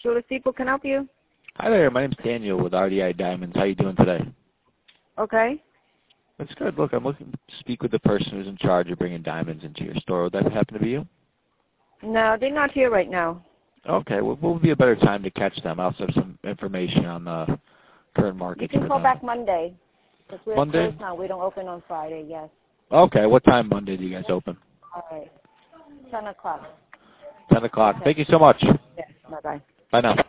Julie Steeple can help you. Hi there. My name's Daniel with RDI Diamonds. How you doing today? Okay. That's good. Look, I'm looking to speak with the person who's in charge of bringing diamonds into your store. Would that happen to be you? No, they're not here right now. Okay. Well, what would be a better time to catch them? I also have some information on the current market. You can call back Monday. Because we're Monday? closed now. We don't open on Friday, yes. Okay. What time Monday do you guys open? All right. 10 o'clock. 10 o'clock. Okay. Thank you so much. Yes. Bye-bye. Bye now.